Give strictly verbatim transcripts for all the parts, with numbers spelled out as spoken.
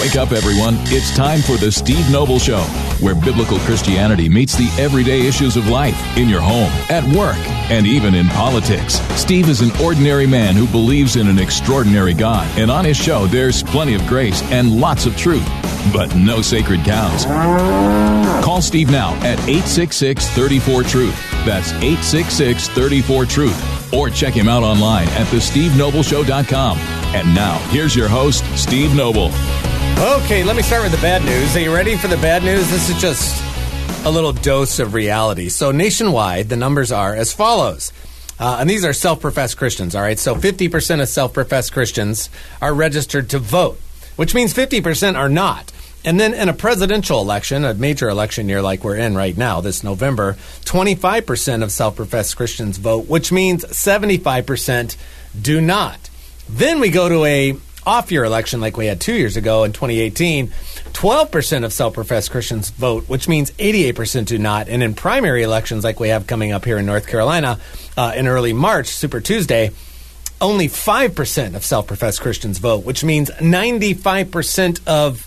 Wake up, everyone. It's time for the Steve Noble Show, where biblical Christianity meets the everyday issues of life in your home, at work, and even in politics. Steve is an ordinary man who believes in an extraordinary God, and on his show, there's plenty of grace and lots of truth, but no sacred cows. Call Steve now at eight six six, three four, truth. That's eight six six, three four, truth. Or check him out online at the steve noble show dot com. And now, here's your host, Steve Noble. Okay, let me start with the bad news. Are you ready for the bad news? This is just a little dose of reality. So nationwide, the numbers are as follows. Uh, and these are self-professed Christians, all right? So fifty percent of self-professed Christians are registered to vote, which means fifty percent are not. And then in a presidential election, a major election year like we're in right now, this November, twenty-five percent of self-professed Christians vote, which means seventy-five percent do not. Then we go to a off-year election like we had two years ago in twenty eighteen. twelve percent of self-professed Christians vote, which means eighty-eight percent do not. And in primary elections like we have coming up here in North Carolina uh, in early March, Super Tuesday, only five percent of self-professed Christians vote, which means ninety-five percent of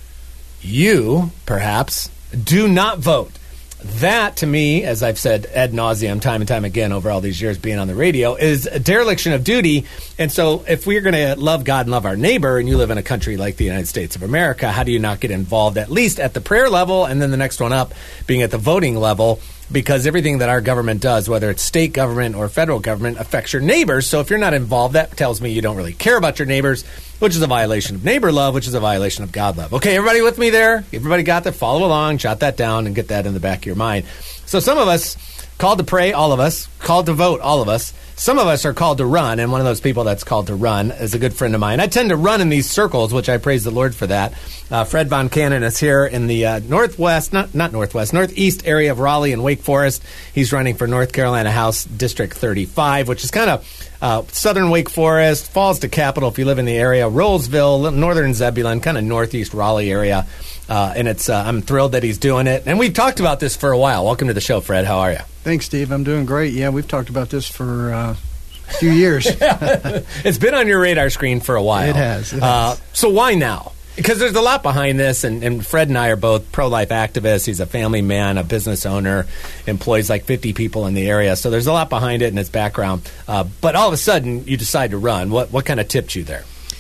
you, perhaps, do not vote. That, to me, as I've said ad nauseum time and time again over all these years being on the radio, is a dereliction of duty. And so if we're going to love God and love our neighbor, and you live in a country like the United States of America, how do you not get involved at least at the prayer level, and then the next one up being at the voting level? Because everything that our government does, whether it's state government or federal government, affects your neighbors. So if you're not involved, that tells me you don't really care about your neighbors, which is a violation of neighbor love, which is a violation of God love. Okay, everybody with me there? Everybody got that? Follow along, jot that down, and get that in the back of your mind. So some of us called to pray, all of us. Called to vote, all of us. Some of us are called to run, and one of those people that's called to run is a good friend of mine. I tend to run in these circles, which I praise the Lord for that. Uh, Fred Von Cannon is here in the uh, northwest, not not northwest, northeast area of Raleigh and Wake Forest. He's running for North Carolina House District thirty-five, which is kind of uh, southern Wake Forest, falls to Capital if you live in the area, Rollsville, northern Zebulon, kind of northeast Raleigh area. Uh, and it's uh, I'm thrilled that he's doing it. And we've talked about this for a while. Welcome to the show, Fred. How are you? Thanks, Steve. I'm doing great. Yeah, we've talked about this for uh, a few years. It's been on your radar screen for a while. It has. It uh, has. So why now? Because there's a lot behind this, and, and Fred and I are both pro-life activists. He's a family man, a business owner, employs like fifty people in the area. So there's a lot behind it and its background. Uh, but all of a sudden, you decide to run. What what kind of tipped you there?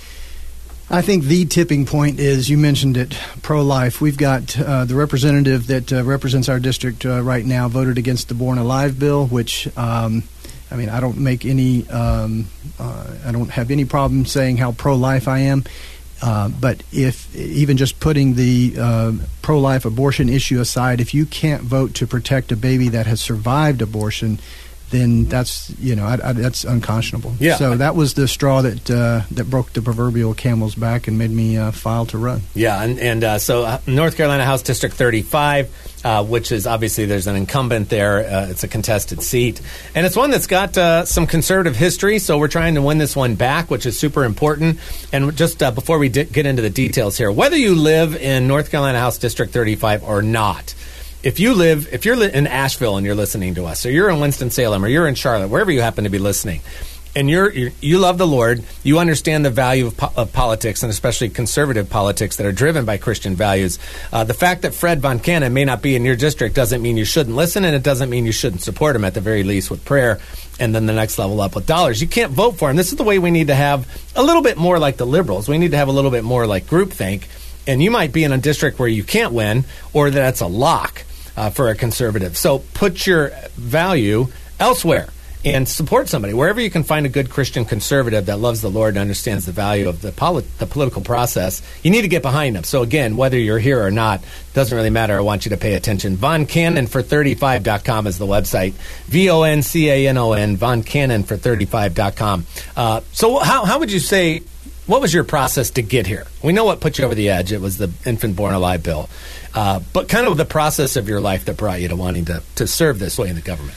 I think the tipping point is, you mentioned it, pro-life. We've got uh, the representative that uh, represents our district uh, right now voted against the Born Alive bill, which, um, I mean, I don't make any, um, uh, I don't have any problem saying how pro-life I am. Uh, but if even just putting the uh, pro-life abortion issue aside, if you can't vote to protect a baby that has survived abortion, then that's, you know, I, I, that's unconscionable. Yeah. So that was the straw that uh, that broke the proverbial camel's back and made me uh, file to run. Yeah, and, and uh, so uh, North Carolina House District thirty-five, uh, which is obviously there's an incumbent there. Uh, it's a contested seat. And it's one that's got uh, some conservative history, so we're trying to win this one back, which is super important. And just uh, before we di- get into the details here, whether you live in North Carolina House District thirty-five or not, If you live, if you're li- in Asheville and you're listening to us, or you're in Winston-Salem, or you're in Charlotte, wherever you happen to be listening, and you're, you're you love the Lord, you understand the value of, po- of politics, and especially conservative politics that are driven by Christian values, uh, the fact that Fred Von Cannon may not be in your district doesn't mean you shouldn't listen, and it doesn't mean you shouldn't support him, at the very least with prayer, and then the next level up with dollars. You can't vote for him. This is the way we need to have a little bit more like the liberals. We need to have a little bit more like groupthink, and you might be in a district where you can't win, or that's a lock. Uh, for a conservative. So put your value elsewhere and support somebody. Wherever you can find a good Christian conservative that loves the Lord and understands the value of the, poli- the political process, you need to get behind them. So again, whether you're here or not, doesn't really matter. I want you to pay attention. Von Cannon for thirty-five dot com is the website. V O N C A N O N, Von Cannon for thirty-five dot com. Uh, so how, how would you say, what was your process to get here? We know what put you over the edge. It was the Infant Born Alive bill. Uh, but kind of the process of your life that brought you to wanting to, to serve this way in the government.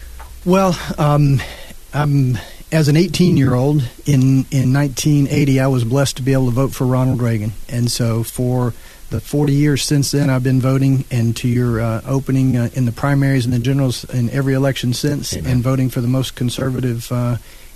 Well, um, um, as an eighteen-year-old in, in nineteen eighty, I was blessed to be able to vote for Ronald Reagan. And so for the forty years since then, I've been voting, and to your uh, opening uh, in the primaries and the generals in every election since, Amen. And voting for the most conservative uh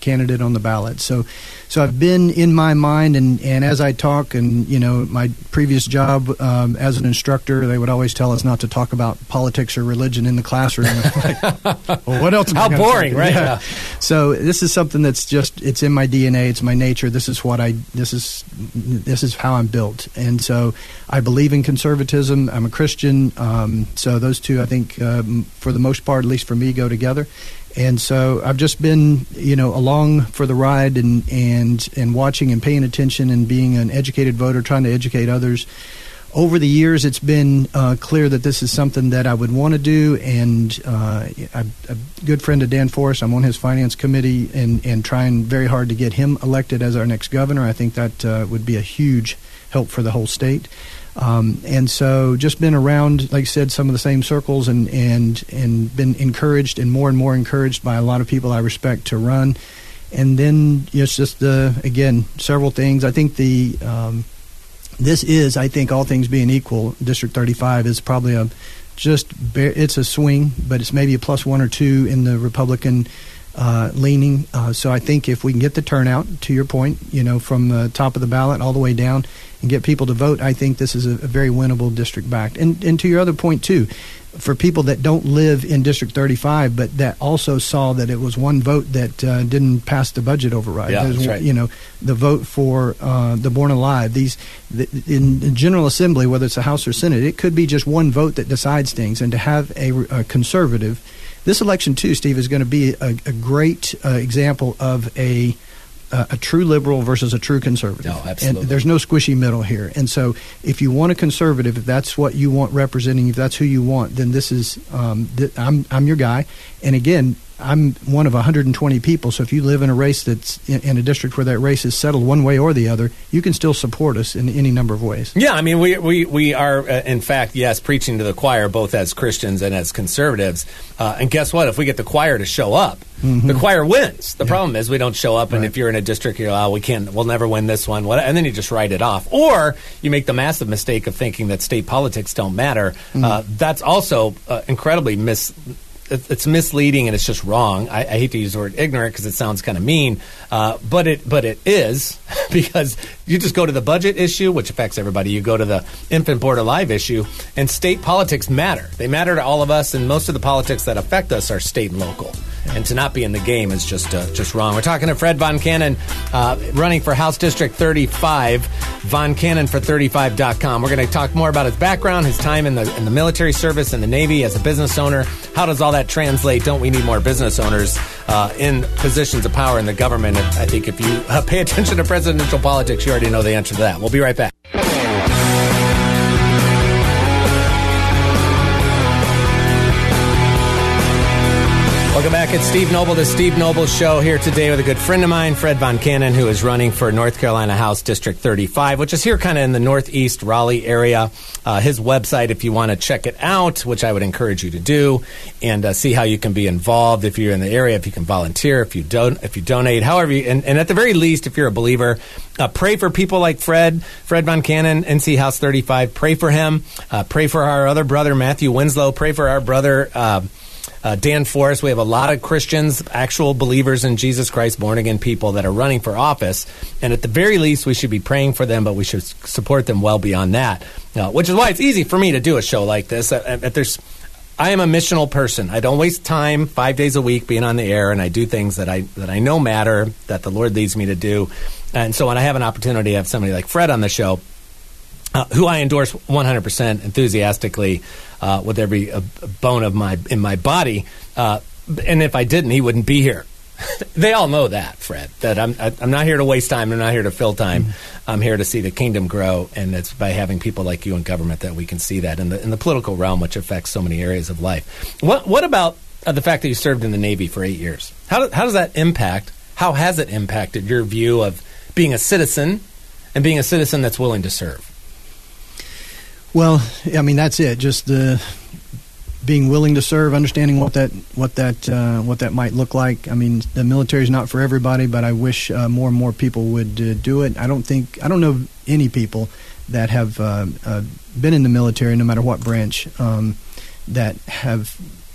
candidate on the ballot. So, so I've been in my mind, and, and as I talk, and you know, my previous job um, as an instructor, they would always tell us not to talk about politics or religion in the classroom. Like, well, what else? Am How I gonna boring, talk? right? Yeah. Yeah. So this is something that's just it's in my D N A. It's my nature. This is what I. This is this is how I'm built, and so I believe in conservatism. I'm a Christian, um, so those two, I think, um, for the most part, at least for me, go together. And so I've just been, you know, along for the ride and, and, and watching and paying attention and being an educated voter, trying to educate others. Over the years, it's been uh, clear that this is something that I would want to do, and uh, I'm a good friend of Dan Forrest. I'm on his finance committee and, and trying very hard to get him elected as our next governor. I think that uh, would be a huge help for the whole state. Um, and so just been around, like I said, some of the same circles and, and, and been encouraged and more and more encouraged by a lot of people I respect to run. And then it's just, the again, several things. I think the um, this is, I think, all things being equal, District thirty-five is probably a just, it's a swing, but it's maybe a plus one or two in the Republican Uh, leaning. Uh, so I think if we can get the turnout, to your point, you know, from the top of the ballot all the way down and get people to vote, I think this is a, a very winnable district back. And, and to your other point, too, for people that don't live in District thirty-five, but that also saw that it was one vote that uh, didn't pass the budget override. Yeah, There's, that's right. You know, the vote for uh, the Born Alive. These the, in the General Assembly, whether it's the House or Senate, it could be just one vote that decides things. And to have a, a conservative, this election, too, Steve, is going to be a, a great uh, example of a uh, a true liberal versus a true conservative. No, absolutely. And there's no squishy middle here. And so if you want a conservative, if that's what you want representing, if that's who you want, then this is um, th- I'm I'm your guy. And again, I'm one of one hundred twenty people, so if you live in a race that's in, in a district where that race is settled one way or the other, you can still support us in any number of ways. Yeah, I mean, we we, we are, uh, in fact, yes, preaching to the choir, both as Christians and as conservatives. Uh, and guess what? If we get the choir to show up, mm-hmm. the choir wins. The yeah. problem is we don't show up, and right. if you're in a district, you're like, oh, we can't, we'll never win this one, and then you just write it off. Or you make the massive mistake of thinking that state politics don't matter. Mm-hmm. Uh, that's also uh, incredibly mis. It's misleading and it's just wrong. I, I hate to use the word ignorant because it sounds kind of mean, uh, but it but it is because you just go to the budget issue, which affects everybody. You go to the infant born alive issue, and state politics matter. They matter to all of us, and most of the politics that affect us are state and local. And to not be in the game is just uh, just wrong. We're talking to Fred Von Cannon, uh, running for House District thirty-five, von cannon for thirty-five dot com. We're going to talk more about his background, his time in the in the military service, in the Navy, as a business owner. How does all that translate? Don't we need more business owners uh, in positions of power in the government? I think if you uh, pay attention to presidential politics, you already know the answer to that. We'll be right back. Welcome back. It's Steve Noble, the Steve Noble Show, here today with a good friend of mine, Fred Von Cannon, who is running for North Carolina House District thirty-five, which is here kind of in the northeast Raleigh area. Uh, his website, if you want to check it out, which I would encourage you to do, and uh, see how you can be involved if you're in the area, if you can volunteer, if you don't, if you donate, however you, and, and at the very least, if you're a believer, uh, pray for people like Fred, Fred Von Cannon, N C House thirty-five. Pray for him. Uh, pray for our other brother, Matthew Winslow. Pray for our brother, uh, Uh, Dan Forrest. We have a lot of Christians, actual believers in Jesus Christ, born-again people that are running for office. And at the very least, we should be praying for them, but we should support them well beyond that, uh, which is why it's easy for me to do a show like this. Uh, uh, there's, I am a missional person. I don't waste time five days a week being on the air, and I do things that I that I know matter, that the Lord leads me to do. And so when I have an opportunity to have somebody like Fred on the show, Uh, who I endorse one hundred percent enthusiastically uh, with every uh, bone of my in my body. Uh, and if I didn't, he wouldn't be here. They all know that, Fred, that I'm I'm not here to waste time. I'm not here to fill time. Mm-hmm. I'm here to see the kingdom grow, and it's by having people like you in government that we can see that in the in the political realm, which affects so many areas of life. What what about uh, the fact that you served in the Navy for eight years? How do, how does that impact? How has it impacted your view of being a citizen and being a citizen that's willing to serve? Well, I mean, that's it. Just the being willing to serve, understanding what that what that uh, what that might look like. I mean, the military is not for everybody, but I wish uh, more and more people would uh, do it. I don't think I don't know any people that have uh, uh, been in the military, no matter what branch, um, that have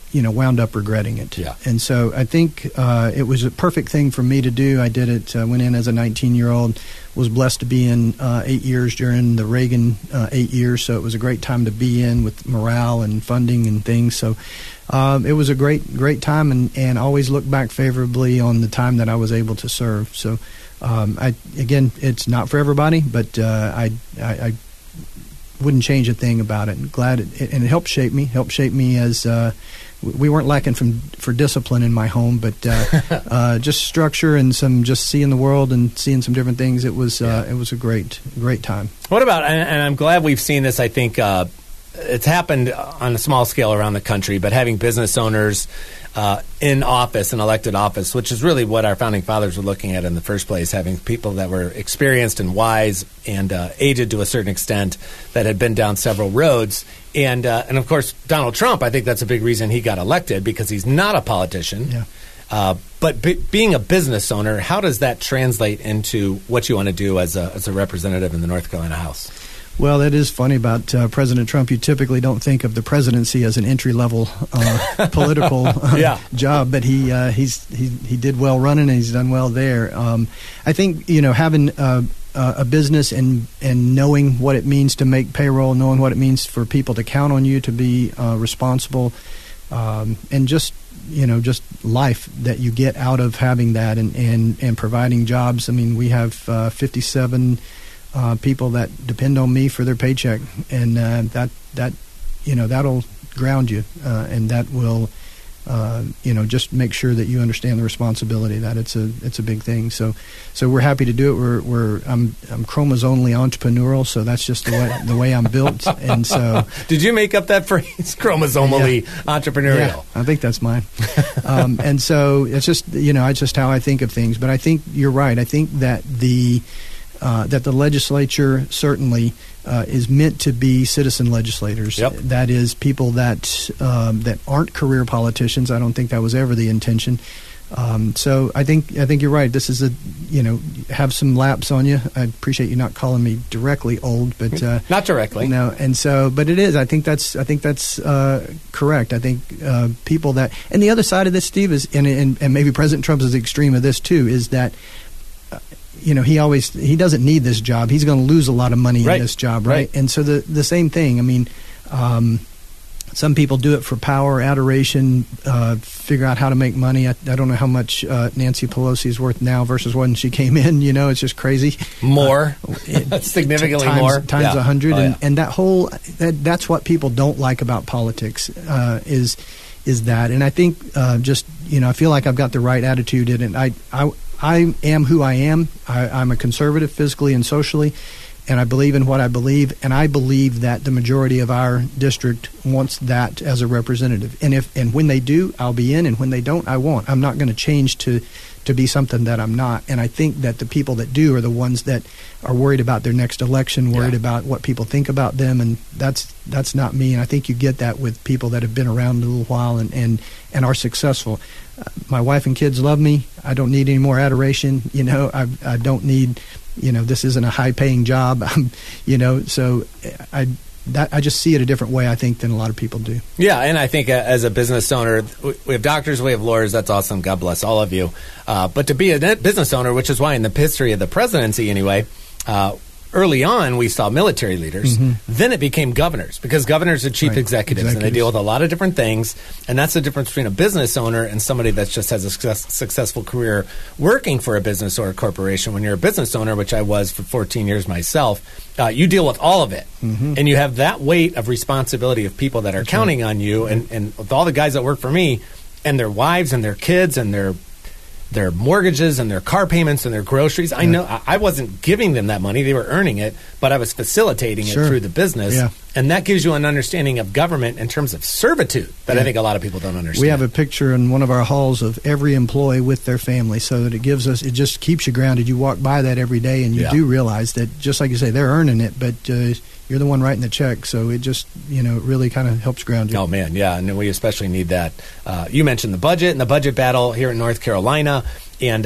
you know, wound up regretting it. Yeah. And so I think uh, it was a perfect thing for me to do. I did it, uh, went in as a nineteen-year-old, was blessed to be in uh, eight years during the Reagan uh, eight years, so it was a great time to be in with morale and funding and things. So um, it was a great, great time, and, and always look back favorably on the time that I was able to serve. So, um, I again, it's not for everybody, but uh, I, I, I wouldn't change a thing about it. Glad it, and it helped shape me, helped shape me as uh, we weren't lacking from for discipline in my home, but uh, uh, just structure and some just seeing the world and seeing some different things. It was uh, it was a great great time. What about? And, and I'm glad we've seen this. I think uh, it's happened on a small scale around the country, but having business owners uh, in office, in elected office, which is really what our founding fathers were looking at in the first place, having people that were experienced and wise and uh, aged to a certain extent that had been down several roads. And, uh, and of course, Donald Trump, I think that's a big reason he got elected, because he's not a politician. Yeah. Uh, but be, being a business owner, how does that translate into what you want to do as a, as a representative in the North Carolina House? Well, it is funny about uh, President Trump. You typically don't think of the presidency as an entry-level uh, political uh, yeah. job, but he uh, he's he he did well running, and he's done well there. Um, I think, you know, having uh, uh, a business and and knowing what it means to make payroll, knowing what it means for people to count on you to be uh, responsible, um, and just you know just life that you get out of having that, and and, and providing jobs. I mean, we have uh, fifty-seven. Uh, people that depend on me for their paycheck, and uh, that that you know that'll ground you, uh, and that will uh, you know just make sure that you understand the responsibility that it's a it's a big thing. So so we're happy to do it. We're we're I'm I'm chromosomally entrepreneurial, so that's just the way the way I'm built. And so did you make up that phrase, chromosomally yeah. entrepreneurial? Yeah, I think that's mine. um, and so it's just you know it's just how I think of things. But I think you're right. I think that the Uh, that the legislature certainly uh, is meant to be citizen legislators. Yep. That is, people that um, that aren't career politicians. I don't think that was ever the intention. Um, so I think I think you're right. This is a you know have some laps on you. I appreciate you not calling me directly old, but uh, not directly. No, and so but it is. I think that's I think that's uh, correct. I think uh, people that and the other side of this, Steve, is and, and and maybe President Trump is the extreme of this too. Is that. Uh, You know, he always he doesn't need this job. He's going to lose a lot of money right. in this job, right? right? And so the the same thing. I mean, um, some people do it for power, adoration, uh, figure out how to make money. I, I don't know how much uh, Nancy Pelosi is worth now versus when she came in. You know, it's just crazy. More, uh, it, significantly times, more, times a yeah. hundred, oh, and, yeah. and that whole that, that's what people don't like about politics uh, is is that. And I think uh, just you know, I feel like I've got the right attitude in it. I I. I am who I am. I, I'm a conservative physically and socially, and I believe in what I believe, and I believe that the majority of our district wants that as a representative. And if and when they do, I'll be in, and when they don't, I won't. I'm not going to change to to be something that I'm not. And I think that the people that do are the ones that are worried about their next election, worried yeah. about what people think about them, and that's that's not me. And I think you get that with people that have been around a little while and, and, and are successful. Uh, my wife and kids love me. I don't need any more adoration. You know, I I don't need, you know, this isn't a high-paying job. I'm, you know, so I that I just see it a different way, I think, than a lot of people do. Yeah, and I think uh, as a business owner, we have doctors, we have lawyers. That's awesome. God bless all of you. Uh, but to be a business owner, which is why in the history of the presidency anyway, uh, early on we saw military leaders. Mm-hmm. Then it became governors, because governors are chief right. executives, executives, and they deal with a lot of different things. And that's the difference between a business owner and somebody that just has a success, successful career working for a business or a corporation. When you're a business owner, which I was for fourteen years myself, uh, you deal with all of it. Mm-hmm. And you have that weight of responsibility of people that are that's counting right. on you. And, and with all the guys that work for me and their wives and their kids and their their mortgages and their car payments and their groceries. I know I wasn't giving them that money. They were earning it, but I was facilitating sure. it through the business. Yeah. And that gives you an understanding of government in terms of servitude that yeah. I think a lot of people don't understand. We have a picture in one of our halls of every employee with their family, so that it gives us, it just keeps you grounded. You walk by that every day, and you yeah. do realize that, just like you say, they're earning it, but uh, you're the one writing the check. So it just, you know, really kind of helps ground you. Oh, man, yeah, and we especially need that. Uh, you mentioned the budget and the budget battle here in North Carolina. And uh,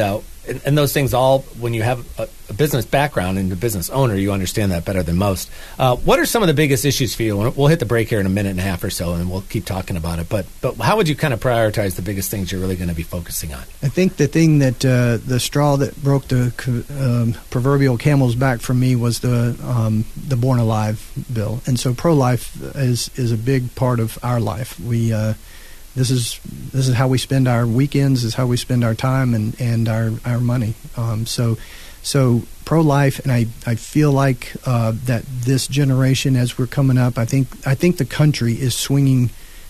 and, and those things all, when you have a, a business background and a business owner, you understand that better than most. Uh, what are some of the biggest issues for you? We'll hit the break here in a minute and a half or so, and we'll keep talking about it. But but how would you kind of prioritize the biggest things you're really going to be focusing on? I think the thing that uh, the straw that broke the um, proverbial camel's back for me was the um, the Born Alive bill, and so pro-life is is a big part of our life. We uh, this is this is how we spend our weekends, is how we spend our time and, and our our money. Um, so so pro-life, and I, I feel like uh, that this generation, as we're coming up, I think I think the country is swinging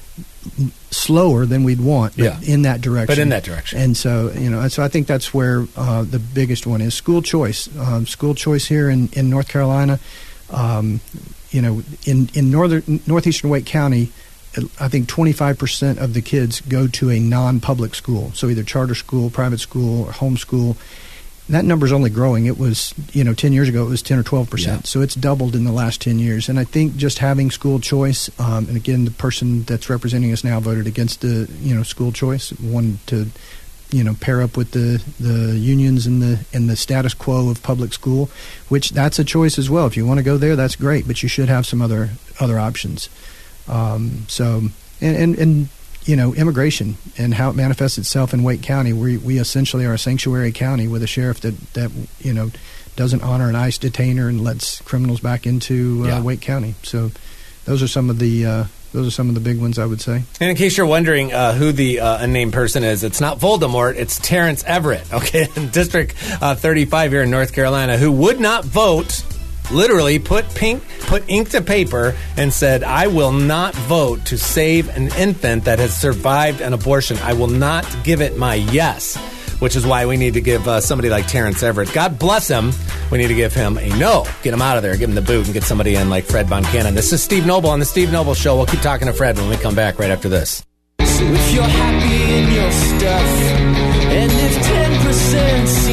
slower than we'd want, but yeah. in that direction. But in that direction. And so, you know, so I think that's where uh, the biggest one is school choice. Um, school choice here in, in North Carolina. Um, you know, in, in northern northeastern Wake County, I think twenty-five percent of the kids go to a non-public school, so either charter school, private school, or homeschool. That number's only growing. It was, you know, ten years ago it was ten or twelve percent. Yeah. So it's doubled in the last ten years. And I think just having school choice, um, and again, the person that's representing us now voted against the, you know, school choice, wanted to, you know, pair up with the, the unions and the and the status quo of public school, which that's a choice as well. If you want to go there, that's great, but you should have some other other options. Um, so, and, and, and you know, immigration and how it manifests itself in Wake County. We we essentially are a sanctuary county with a sheriff that, that you know, doesn't honor an ICE detainer and lets criminals back into uh, yeah. Wake County. So those are some of the uh, those are some of the big ones, I would say. And in case you're wondering uh, who the uh, unnamed person is, it's not Voldemort, it's Terrence Everett, okay, in District uh, thirty-five here in North Carolina, who would not vote. Literally put pink, put ink to paper and said, I will not vote to save an infant that has survived an abortion. I will not give it my yes, which is why we need to give uh, somebody like Terrence Everett, God bless him, we need to give him a no. Get him out of there, give him the boot, and get somebody in like Fred Von Cannon. This is Steve Noble on The Steve Noble Show. We'll keep talking to Fred when we come back right after this. So if you're happy in your stuff, and if ten percent's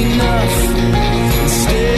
enough,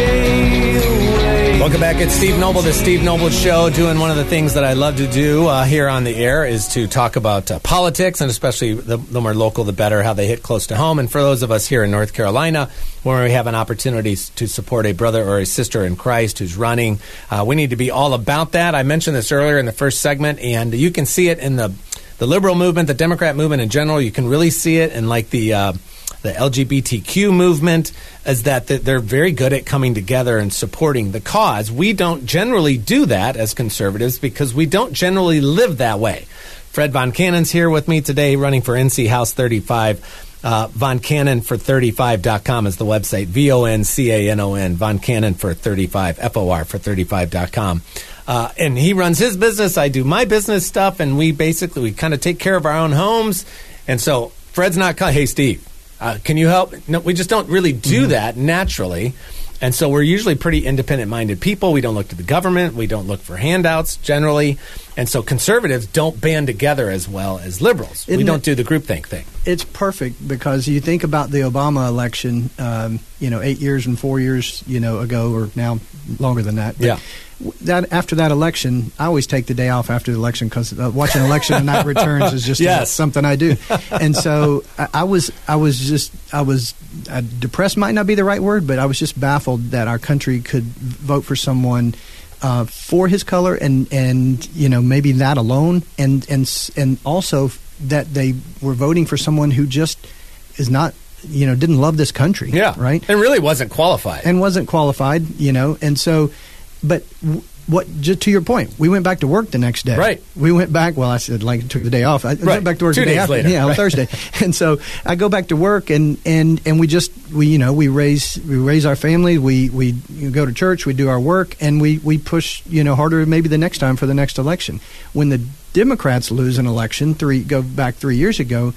stay away. Welcome back. It's Steve Noble, The Steve Noble Show, doing one of the things that I love to do uh, here on the air is to talk about uh, politics, and especially the, the more local, the better, how they hit close to home. And for those of us here in North Carolina, where we have an opportunity to support a brother or a sister in Christ who's running, uh, we need to be all about that. I mentioned this earlier in the first segment, and you can see it in the the liberal movement, the Democrat movement in general. You can really see it in like the uh, the L G B T Q movement, is that they're very good at coming together and supporting the cause. We don't generally do that as conservatives because we don't generally live that way. Fred Von Cannon's here with me today, running for N C House thirty-five. Uh, Von Cannon for thirty-five dot com is the website. V O N C A N O N. Von Cannon for thirty-five. F O R for thirty-five dot com. Uh, and he runs his business. I do my business stuff. And we basically, we kind of take care of our own homes. And so Fred's not, hey, Steve, uh, can you help? No, we just don't really do mm-hmm. that naturally. And so we're usually pretty independent-minded people. We don't look to the government. We don't look for handouts generally. And so conservatives don't band together as well as liberals. Isn't we don't it, do the groupthink thing. It's perfect because you think about the Obama election, um, you know, eight years and four years, you know, ago, or now longer than that. But yeah. That after that election, I always take the day off after the election because uh, watching election night returns is just yes. uh, something I do. And so I, I was, I was just, I was uh, depressed. Might not be the right word, but I was just baffled that our country could vote for someone uh, for his color, and and you know maybe that alone, and and and also that they were voting for someone who just is not. You know, didn't love this country. Yeah, right. And really wasn't qualified. And wasn't qualified. You know, and so. But what? Just to your point, we went back to work the next day. Right. We went back. Well, I said like took the day off. I right. went back to work Two the day days after. later. Yeah, right. on Thursday. And so I go back to work, and, and, and we just we you know we raise we raise our family. We we go to church. We do our work, and we, we push you know harder maybe the next time for the next election. When the Democrats lose an election, three go back three years ago.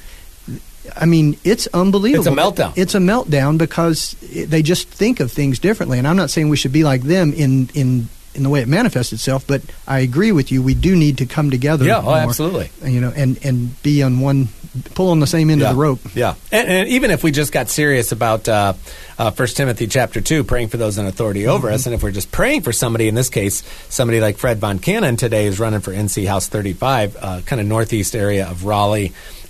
I mean, it's unbelievable. It's a meltdown. It's a meltdown because they just think of things differently. And I'm not saying we should be like them in in. in the way it manifests itself, but I agree with you. We do need to come together. Yeah, oh, more, absolutely. You know, and, and be on one, pull on the same end yeah. of the rope. Yeah, and, and even if we just got serious about uh, uh, First Timothy chapter two, praying for those in authority over mm-hmm. us, and if we're just praying for somebody, in this case, somebody like Fred Von Cannon today is running for N C House thirty-five, uh, kind of northeast area of Raleigh.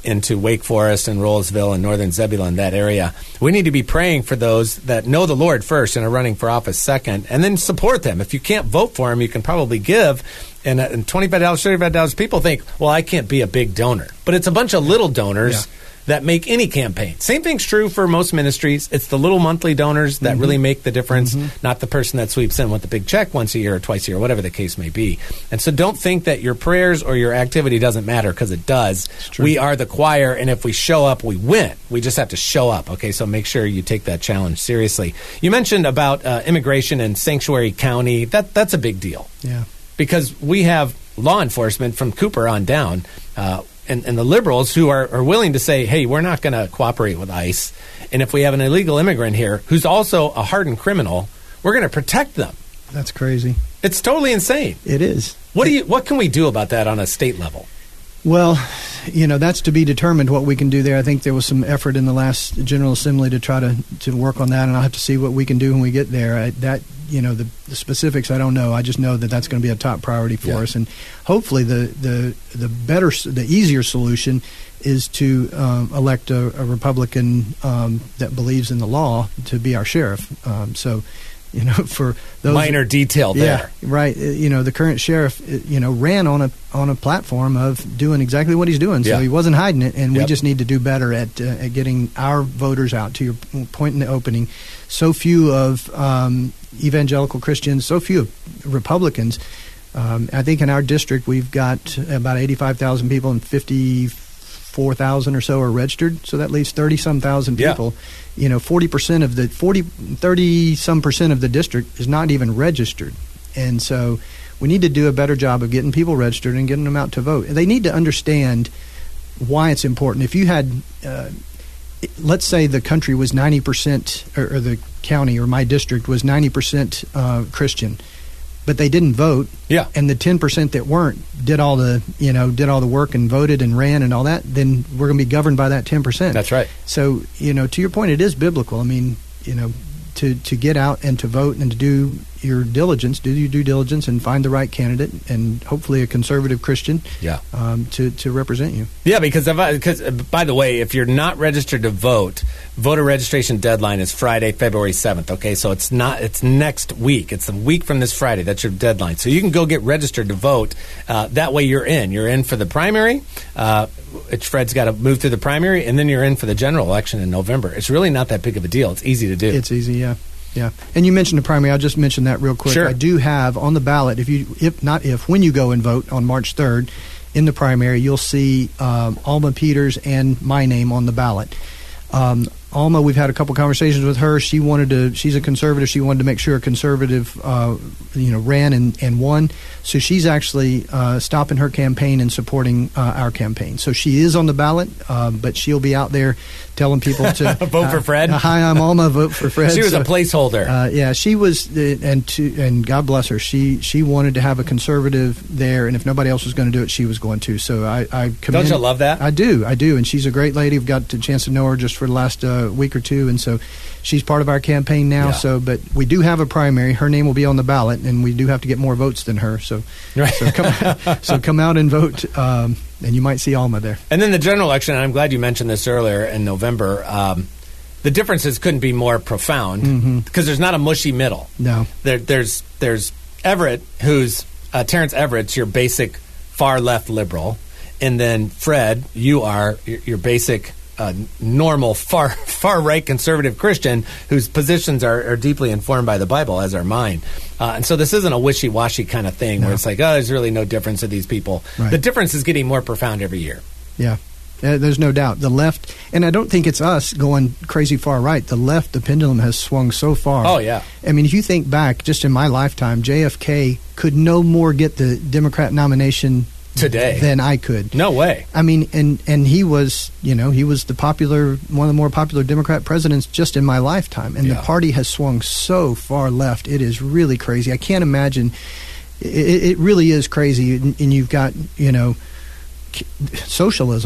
into Wake Forest and Rollsville and northern Zebulon, that area. We need to be praying for those that know the Lord first and are running for office second, and then support them. If you can't vote for them, you can probably give. And, uh, and twenty-five dollars, thirty-five dollars, people think, well, I can't be a big donor. But it's a bunch of little donors yeah. that make any campaign. Same thing's true for most ministries. It's the little monthly donors that mm-hmm. really make the difference, mm-hmm. not the person that sweeps in with the big check once a year or twice a year, whatever the case may be. And so don't think that your prayers or your activity doesn't matter, because it does. We are the choir, and if we show up, we win. We just have to show up, okay? So make sure you take that challenge seriously. You mentioned about uh, immigration in Sanctuary County. That That's a big deal. Yeah. Because we have law enforcement from Cooper on down, uh, And, and the liberals who are, are willing to say, hey, we're not going to cooperate with ICE. And if we have an illegal immigrant here who's also a hardened criminal, we're going to protect them. That's crazy. It's totally insane. It is. What do you? What can we do about that on a state level? Well, you know, that's to be determined what we can do there. I think there was some effort in the last General Assembly to try to, to work on that, and I'll have to see what we can do when we get there. I, that, you know, the, the specifics, I don't know. I just know that that's going to be a top priority for yeah. us, and hopefully the, the, the better, the easier solution is to um, elect a, a Republican um, that believes in the law to be our sheriff. Um, so, you know, for those minor detail there, yeah, right? You know, the current sheriff, you know, ran on a on a platform of doing exactly what he's doing, so yeah. he wasn't hiding it. And yep. we just need to do better at uh, at getting our voters out. To your point in the opening, so few of um, evangelical Christians, so few of Republicans. Um, I think in our district we've got about eighty-five thousand people, and fifty-four thousand or so are registered. So that leaves thirty some thousand people. Yeah. You know, forty percent of the forty, thirty some percent of the district is not even registered, and so we need to do a better job of getting people registered and getting them out to vote. They need to understand why it's important. If you had, uh, let's say, the country was ninety percent, or, or the county or my district was ninety percent uh, Christian, but they didn't vote. Yeah. And the ten percent that weren't did all the, you know, did all the work and voted and ran and all that, then we're going to be governed by that ten percent. That's right. So, you know, to your point, it is biblical. I mean, you know, to, to get out and to vote and to do your diligence, do your due diligence and find the right candidate, and hopefully a conservative Christian yeah. um, to, to represent you. Yeah, because, if I, because uh, by the way, if you're not registered to vote, voter registration deadline is Friday, February seventh, okay? So it's not, it's next week. It's a week from this Friday. That's your deadline. So you can go get registered to vote. Uh, that way you're in. You're in for the primary. Uh, it's, Fred's got to move through the primary, and then you're in for the general election in November. It's really not that big of a deal. It's easy to do. It's easy, yeah. Yeah, and you mentioned the primary. I'll just mention that real quick. Sure. I do have on the ballot, if you, if not if, when you go and vote on March third in the primary, you'll see um, Alma Peters and my name on the ballot. Um, Alma, we've had a couple conversations with her. She wanted to. She's a conservative. She wanted to make sure a conservative, uh, you know, ran and, and won. So she's actually uh, stopping her campaign and supporting uh, our campaign. So she is on the ballot, uh, but she'll be out there telling people to vote for Fred. Uh, Hi, I'm Alma. Vote for Fred. She was so, a placeholder. Uh, yeah, she was, uh, and to, and God bless her. She she wanted to have a conservative there, and if nobody else was going to do it, she was going to. So I, I commend. Don't you love that? I do, I do, and she's a great lady. I've got the chance to know her just for the last uh, week or two, and so she's part of our campaign now. Yeah. So, but we do have a primary. Her name will be on the ballot, and we do have to get more votes than her. So, right. so come so come out and vote. Um, and you might see Alma there. And then the general election, and I'm glad you mentioned this earlier in November, um, the differences couldn't be more profound because mm-hmm. there's not a mushy middle. No. There, there's there's Everett, who's uh, Terrence Everett's your basic far-left liberal, and then Fred, you are your, your basic uh, normal far, far-right conservative Christian whose positions are, are deeply informed by the Bible, as are mine. Uh, and so this isn't a wishy-washy kind of thing no. where it's like, oh, there's really no difference to these people. Right. The difference is getting more profound every year. Yeah. Uh, there's no doubt. The left, and I don't think it's us going crazy far right. The left, the pendulum has swung so far. Oh, yeah. I mean, if you think back, just in my lifetime, J F K could no more get the Democrat nomination today than I could. No way. I mean, and, and he was, you know, he was the popular, one of the more popular Democrat presidents just in my lifetime. And yeah. the party has swung so far left. It is really crazy. I can't imagine. It, it really is crazy. And, and you've got, you know, socialism.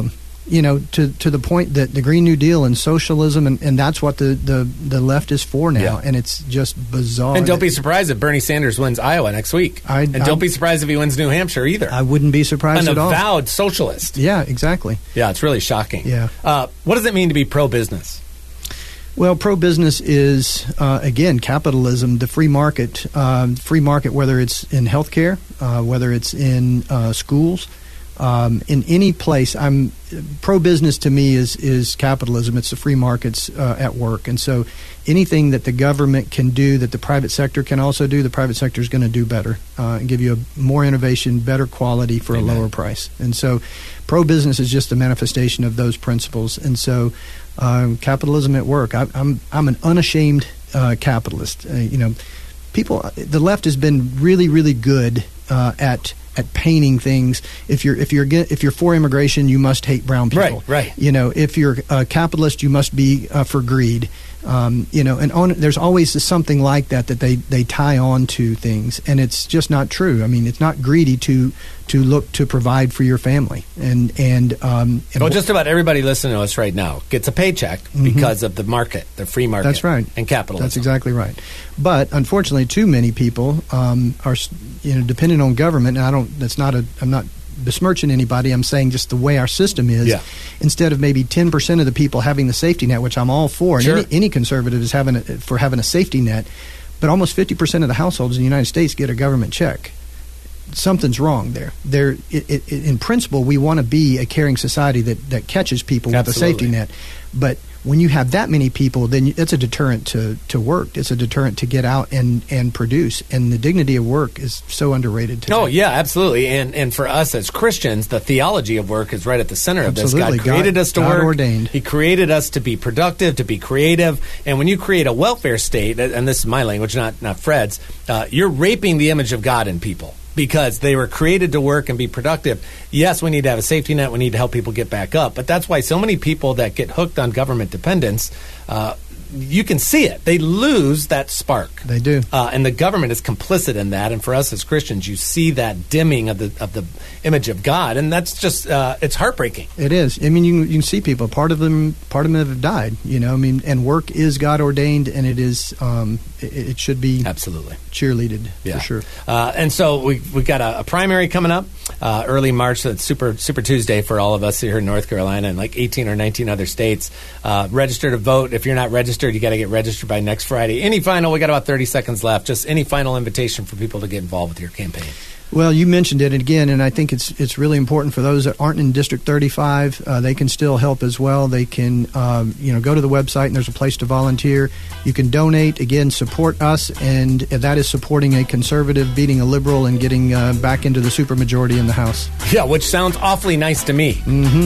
you know, to to the point that the Green New Deal and socialism, and, and that's what the, the, the left is for now, Yeah. and it's just bizarre. And don't be surprised if Bernie Sanders wins Iowa next week. I- and I- don't be surprised if he wins New Hampshire either. I wouldn't be surprised An at all. avowed socialist. Yeah, exactly. Yeah, it's really shocking. Yeah. Uh, what does it mean to be pro-business? Well, pro-business is, uh, again, capitalism, the free market, um, free market, whether it's in healthcare, uh, whether it's in uh, schools, um, in any place. I'm pro-business to me is is capitalism. It's the free markets uh, at work, and so anything that the government can do that the private sector can also do, the private sector is going to do better uh, and give you a more innovation, better quality for Amen. a lower price. And so, pro-business is just a manifestation of those principles. And so. Um, capitalism at work. I, I'm I'm an unashamed uh, capitalist. Uh, you know, people. The left has been really, really good uh, at at painting things. If you're if you're ge- if you're for immigration, you must hate brown people. Right, right. You know, if you're a capitalist, you must be uh, for greed. Um, you know, and on, there's always something like that that they, they tie on to things, and it's just not true. I mean, it's not greedy to to look to provide for your family, and and, um, and Well, just about everybody listening to us right now gets a paycheck because of the market, the free market. That's right. And capitalism. That's exactly right. But unfortunately, too many people um, are, you know, dependent on government. And I don't. That's not a. I'm not besmirching anybody. I'm saying just the way our system is. Yeah. Instead of maybe ten percent of the people having the safety net, which I'm all for, and Sure. any, any conservative is having a, for having a safety net, but almost fifty percent of the households in the United States get a government check. Something's wrong there. There, it, it, in principle, we want to be a caring society that, that catches people with a Absolutely. safety net. But when you have that many people, then you, it's a deterrent to, to work. It's a deterrent to get out and, and produce. And the dignity of work is so underrated today. Oh, yeah, absolutely. And and for us as Christians, the theology of work is right at the center of Absolutely. this. God created God- us to God work. ordained. He created us to be productive, to be creative. And when you create a welfare state, and this is my language, not, not Fred's, uh, you're raping the image of God in people. Because they were created to work and be productive. Yes, we need to have a safety net. We need to help people get back up. But that's why so many people that get hooked on government dependence, uh, you can see it. They lose that spark. They do. Uh, and the government is complicit in that. And for us as Christians, you see that dimming of the of the image of God. And that's just, uh, it's heartbreaking. It is. I mean, you, you can see people. Part of them, part of them have died. You know, I mean, and work is God ordained, and it is. Um, it, it should be Absolutely. cheerleaded Yeah. for sure. Uh, and so we we got a, a primary coming up uh, early March. So it's Super Super Tuesday for all of us here in North Carolina and like eighteen or nineteen other states. Uh, register to vote. If you're not registered, you got to get registered by next Friday. Any final? We got about thirty seconds left. Just any final invitation for people to get involved with your campaign. Well, you mentioned it again, and I think it's it's really important for those that aren't in District thirty-five. Uh, they can still help as well. They can, um, you know, go to the website, and there's a place to volunteer. You can donate. Again, support us, and that is supporting a conservative beating a liberal and getting uh, back into the supermajority in the House. Yeah, which sounds awfully nice to me.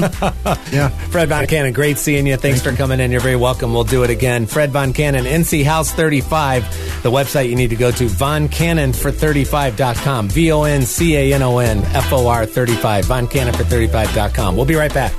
Yeah. Fred Von Cannon, great seeing you. Thanks for coming in. You're very welcome. We'll do it again. Fred Von Cannon, N C House thirty-five. The website you need to go to, von cannon for thirty-five dot com. V O N C A N O N F O R thirty-five. von cannon for thirty-five dot com. We'll be right back.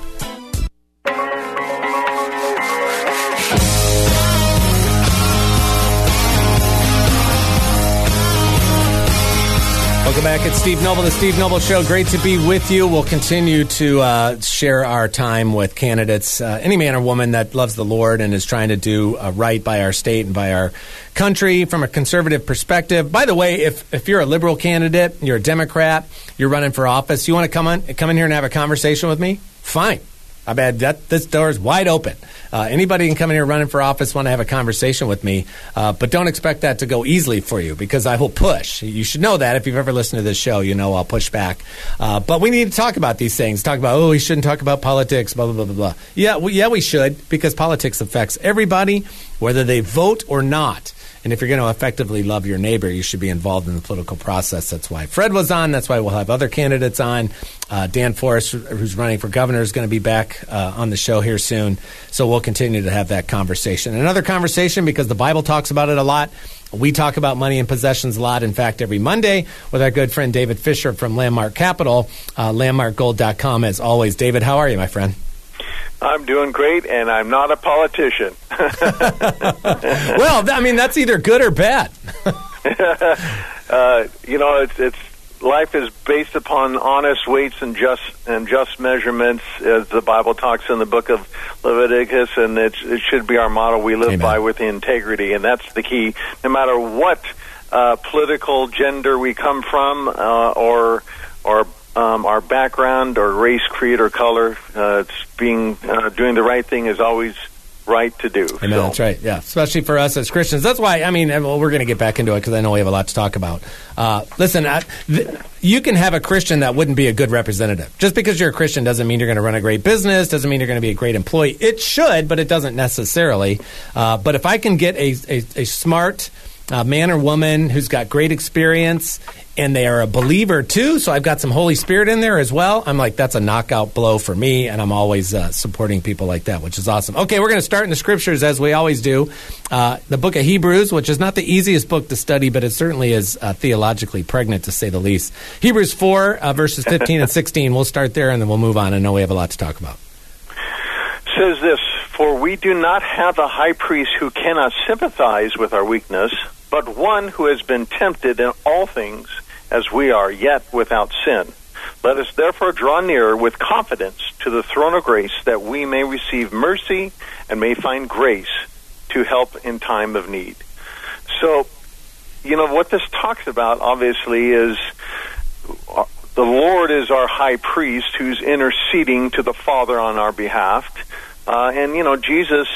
Welcome back. It's Steve Noble, the Steve Noble Show. Great to be with you. We'll continue to uh, share our time with candidates, uh, any man or woman that loves the Lord and is trying to do uh, right by our state and by our country from a conservative perspective. By the way, if if you're a liberal candidate, you're a Democrat, you're running for office, you want to come on, come in here and have a conversation with me? Fine. I bet that this door is wide open. Uh, anybody can come in here running for office, want to have a conversation with me, uh, but don't expect that to go easily for you because I will push. You should know that. If you've ever listened to this show, you know I'll push back. Uh, but we need to talk about these things. Talk about, oh, we shouldn't talk about politics, blah, blah, blah, blah, blah. Yeah, we, yeah, we should because politics affects everybody, whether they vote or not. And if you're going to effectively love your neighbor, you should be involved in the political process. That's why Fred was on. That's why we'll have other candidates on. Uh, Dan Forrest, who's running for governor, is going to be back uh, on the show here soon. So we'll continue to have that conversation. Another conversation, because the Bible talks about it a lot. We talk about money and possessions a lot. In fact, every Monday with our good friend David Fisher from Landmark Capital, uh, landmark gold dot com as always. David, how are you, my friend? I'm doing great, and I'm not a politician. Well, I mean, that's either good or bad. uh, you know, it's it's life is based upon honest weights and just and just measurements, as the Bible talks in the book of Leviticus, and it, it should be our model we live Amen. by with integrity, and that's the key. No matter what uh, political gender we come from, uh, or or um, our background, or race, creed, or color, uh, it's being uh, doing the right thing is always right to do. I know, so. that's right, yeah. Especially for us as Christians. That's why, I mean, well, we're going to get back into it because I know we have a lot to talk about. Uh, listen, I, th- you can have a Christian that wouldn't be a good representative. Just because you're a Christian doesn't mean you're going to run a great business, doesn't mean you're going to be a great employee. It should, but it doesn't necessarily. Uh, but if I can get a, a, a smart uh, man or woman who's got great experience, and they are a believer too, so I've got some Holy Spirit in there as well, I'm like, that's a knockout blow for me, and I'm always uh, supporting people like that, which is awesome. Okay, we're going to start in the Scriptures, as we always do. Uh, the book of Hebrews, which is not the easiest book to study, but it certainly is uh, theologically pregnant, to say the least. Hebrews four, uh, verses fifteen and sixteen. We'll start there, and then we'll move on. I know we have a lot to talk about. Says this, "For we do not have a high priest who cannot sympathize with our weakness, but one who has been tempted in all things as we are, yet without sin. Let us therefore draw near with confidence to the throne of grace, that we may receive mercy and may find grace to help in time of need." So, you know, what this talks about, obviously, is the Lord is our high priest who's interceding to the Father on our behalf. Uh, and, you know, Jesus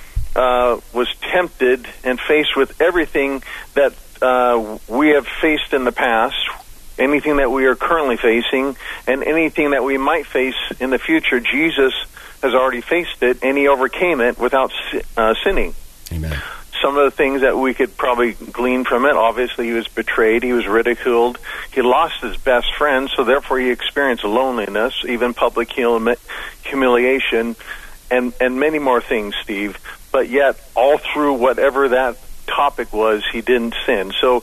uh, was tempted and faced with everything that Uh, we have faced in the past, anything that we are currently facing, and anything that we might face in the future. Jesus has already faced it, and he overcame it without uh, sinning. Amen. Some of the things that we could probably glean from it, obviously he was betrayed, he was ridiculed, he lost his best friend, so therefore he experienced loneliness, even public humi- humiliation, and, and many more things, Steve. But yet, all through whatever that topic was, he didn't sin. So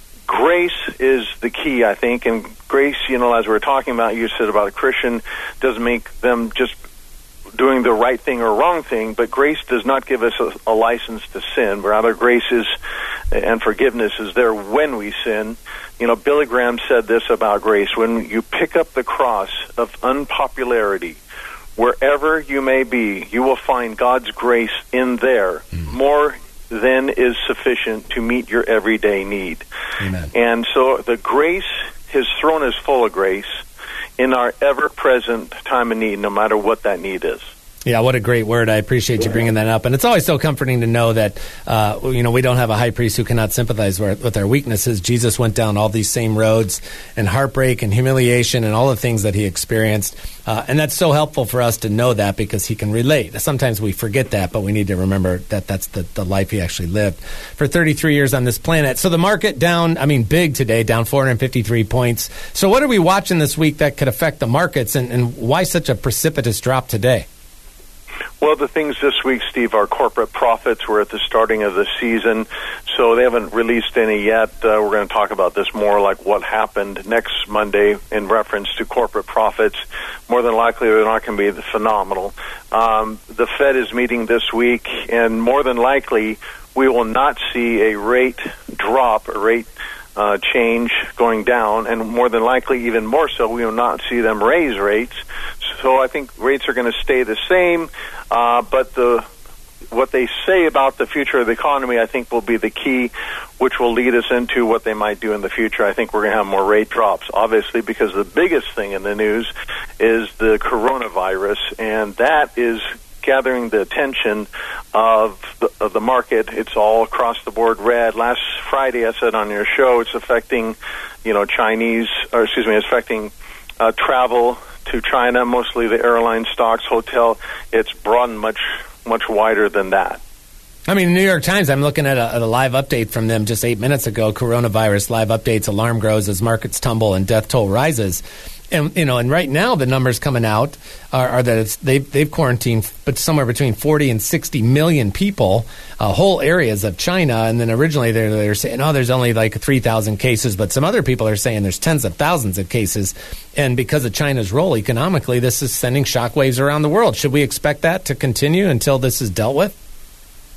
grace is the key, I think, and grace, you know, as we were talking about, you said about a Christian doesn't make them just doing the right thing or wrong thing, but grace does not give us a, a license to sin. Rather, grace is and forgiveness is there when we sin. You know, Billy Graham said this about grace: when you pick up the cross of unpopularity, wherever you may be, you will find God's grace in there, mm. more then is sufficient to meet your everyday need. Amen. And so the grace, his throne is full of grace in our ever-present time of need, no matter what that need is. Yeah, what a great word. I appreciate you bringing that up. And it's always so comforting to know that, uh, you know, we don't have a high priest who cannot sympathize with, with our weaknesses. Jesus went down all these same roads and heartbreak and humiliation and all the things that he experienced. Uh, and that's so helpful for us to know that, because he can relate. Sometimes we forget that, but we need to remember that that's the, the life he actually lived for thirty-three years on this planet. So the market down, I mean, big today, down four hundred fifty-three points. So what are we watching this week that could affect the markets, and, and why such a precipitous drop today? Well, the things this week, Steve, are corporate profits. We're at the starting of the season, so they haven't released any yet. Uh, we're going to talk about this more, like what happened next Monday in reference to corporate profits. More than likely, they're not going to be phenomenal. Um, the Fed is meeting this week, and more than likely, we will not see a rate drop, a rate uh, change going down, and more than likely, even more so, we will not see them raise rates. So I think rates are going to stay the same, uh, but the what they say about the future of the economy, I think, will be the key, which will lead us into what they might do in the future. I think we're going to have more rate drops, obviously, because the biggest thing in the news is the coronavirus, and that is gathering the attention of the, of the market. It's all across the board red. Last Friday, I said on your show, it's affecting, you know, Chinese, or excuse me, it's affecting uh, travel to China, mostly the airline stocks, hotel. It's broadened much, much wider than that. I mean, New York Times, I'm looking at a, at a live update from them just eight minutes ago. Coronavirus live updates, alarm grows as markets tumble and death toll rises. And, you know, and right now the numbers coming out are, are that it's, they've, they've quarantined but somewhere between forty and sixty million people, uh, whole areas of China. And then originally they're, they're saying, oh, there's only like three thousand cases. But some other people are saying there's tens of thousands of cases. And because of China's role economically, this is sending shockwaves around the world. Should we expect that to continue until this is dealt with?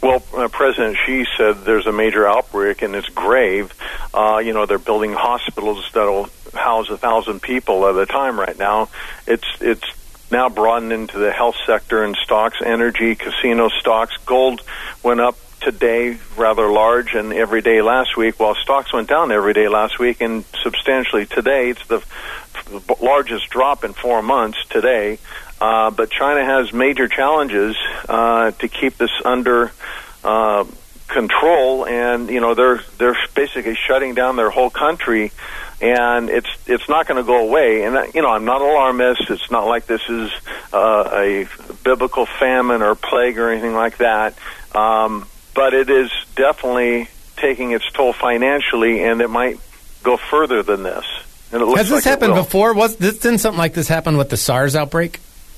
Well, uh, President Xi said there's a major outbreak and it's grave. Uh, you know, they're building hospitals that'll house a thousand people at a time right now. It's it's now broadened into the health sector and stocks, energy, casino stocks. Gold went up today rather large and every day last week, while stocks went down every day last week and substantially today. It's the, the largest drop in four months today. Uh, but China has major challenges uh, to keep this under uh, control, and you know they're they're basically shutting down their whole country, and it's it's not going to go away. And you know I'm not alarmist. It's not like this is uh, a biblical famine or plague or anything like that. Um, but it is definitely taking its toll financially, and it might go further than this. And it looks Has this like happened before? Was this, didn't something like this happen with the SARS outbreak?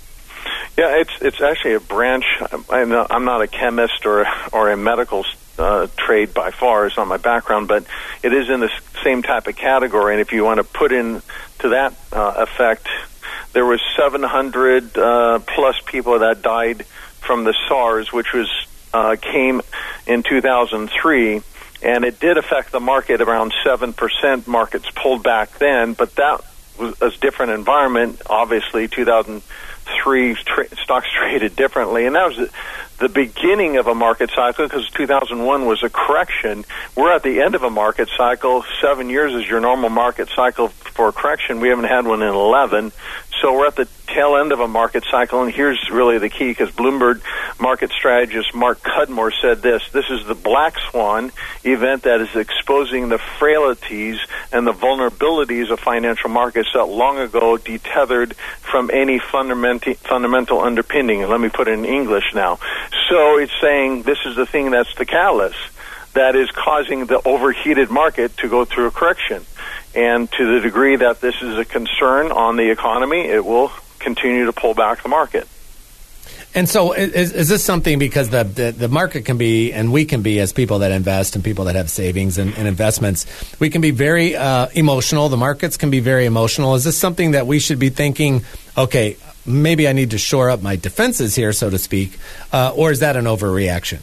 Yeah, it's it's actually a branch. I'm not, I'm not a chemist or or a medical uh, trade by far. It's not my background, but it is in the same type of category. And if you want to put in to that uh, effect, there was seven hundred uh, plus people that died from the SARS, which was uh, came in two thousand three. And it did affect the market around seven percent. Markets pulled back then, but that was a different environment. Obviously, two thousand three tra- stocks traded differently, and that was the, the beginning of a market cycle because two thousand one was a correction. We're at the end of a market cycle. Seven years is your normal market cycle for a correction. We haven't had one in eleven. So we're at the tail end of a market cycle, and here's really the key, because Bloomberg market strategist Mark Cudmore said this: this is the black swan event that is exposing the frailties and the vulnerabilities of financial markets that long ago detethered from any fundamental fundamental underpinning. And let me put it in English now. So it's saying this is the thing that's the catalyst that is causing the overheated market to go through a correction. And to the degree that this is a concern on the economy, it will continue to pull back the market. And so is, is this something, because the, the, the market can be, and we can be as people that invest and people that have savings and, and investments, we can be very uh, emotional. The markets can be very emotional. Is this something that we should be thinking, okay, maybe I need to shore up my defenses here, so to speak, uh, or is that an overreaction?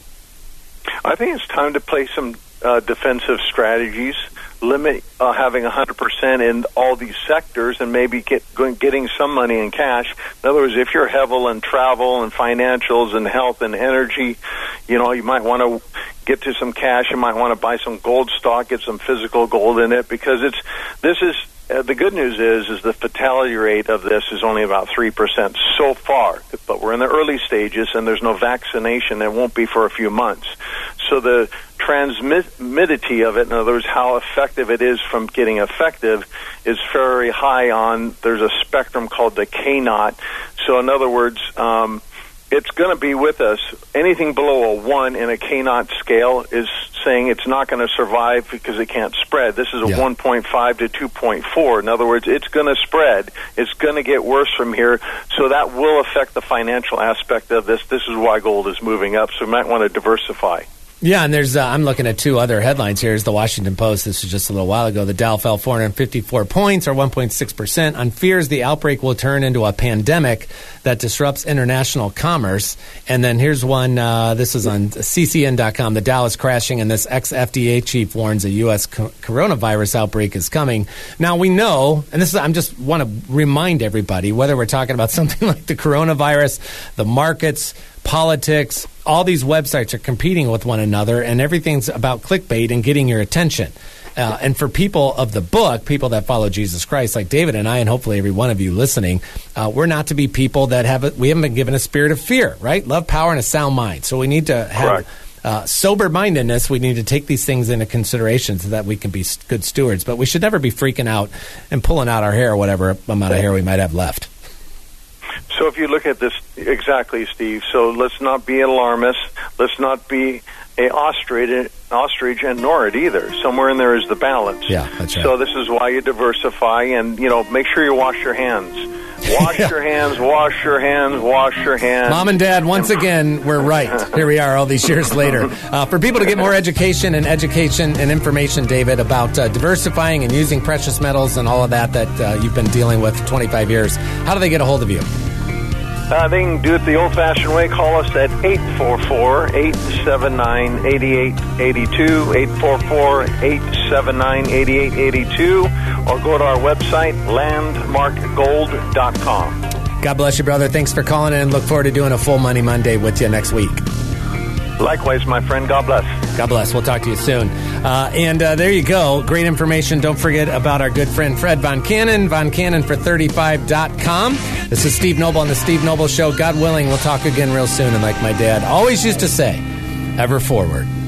I think it's time to play some uh, defensive strategies, limit uh, having one hundred percent in all these sectors, and maybe get going, getting some money in cash. In other words, if you're heavy in travel and financials and health and energy, you know, you might want to get to some cash. You might want to buy some gold stock, get some physical gold in it, because it's this is uh, the good news is is the fatality rate of this is only about three percent so far, but we're in the early stages and there's no vaccination. It won't be for a few months. So the transmittity of it, in other words, how effective it is from getting effective, is very high on, there's a spectrum called the K naught. So in other words, um, it's going to be with us. Anything below a one in a K naught scale is saying it's not going to survive because it can't spread. This is a yeah. one point five to two point four. In other words, it's going to spread. It's going to get worse from here. So that will affect the financial aspect of this. This is why gold is moving up. So we might want to diversify. Yeah, and there's uh, I'm looking at two other headlines here. Here's the Washington Post. This was just a little while ago. The Dow fell four hundred fifty-four points, or one point six percent, on fears the outbreak will turn into a pandemic that disrupts international commerce. And then here's one. Uh, this is on C C N dot com. The Dow is crashing, and this ex-F D A chief warns a U S co- coronavirus outbreak is coming. Now, we know, and this is I'm just want to remind everybody, whether we're talking about something like the coronavirus, the markets, politics, all these websites are competing with one another, and everything's about clickbait and getting your attention. Uh, and for people of the book, people that follow Jesus Christ, like David and I, and hopefully every one of you listening, uh, we're not to be people that have, a, we haven't been given a spirit of fear, right? Love, power, and a sound mind. So we need to have uh, sober-mindedness. We need to take these things into consideration so that we can be good stewards. But we should never be freaking out and pulling out our hair, whatever amount of hair we might have left. So if you look at this, exactly, Steve, so let's not be alarmist. Let's not be a ostrich, ostrich and nor it either. Somewhere in there is the balance. Yeah, that's right. So this is why you diversify, and, you know, make sure you wash your hands. Wash yeah. your hands, wash your hands, wash your hands. Mom and Dad, once again, we're right. Here we are all these years later. Uh, for people to get more education and education and information, David, about uh, diversifying and using precious metals and all of that that uh, you've been dealing with for twenty-five years, how do they get a hold of you? Uh, they can do it the old-fashioned way. Call us at eight four four, eight seven nine, eight eight eight two, eight four four, eight seven nine, eight eight eight two, or go to our website, landmark gold dot com. God bless you, brother. Thanks for calling in. Look forward to doing a Full Money Monday with you next week. Likewise, my friend. God bless. God bless. We'll talk to you soon. Uh, and uh, there you go. Great information. Don't forget about our good friend Fred Von Cannon, von cannon for thirty-five dot com. This is Steve Noble on The Steve Noble Show. God willing, we'll talk again real soon. And like my dad always used to say, ever forward.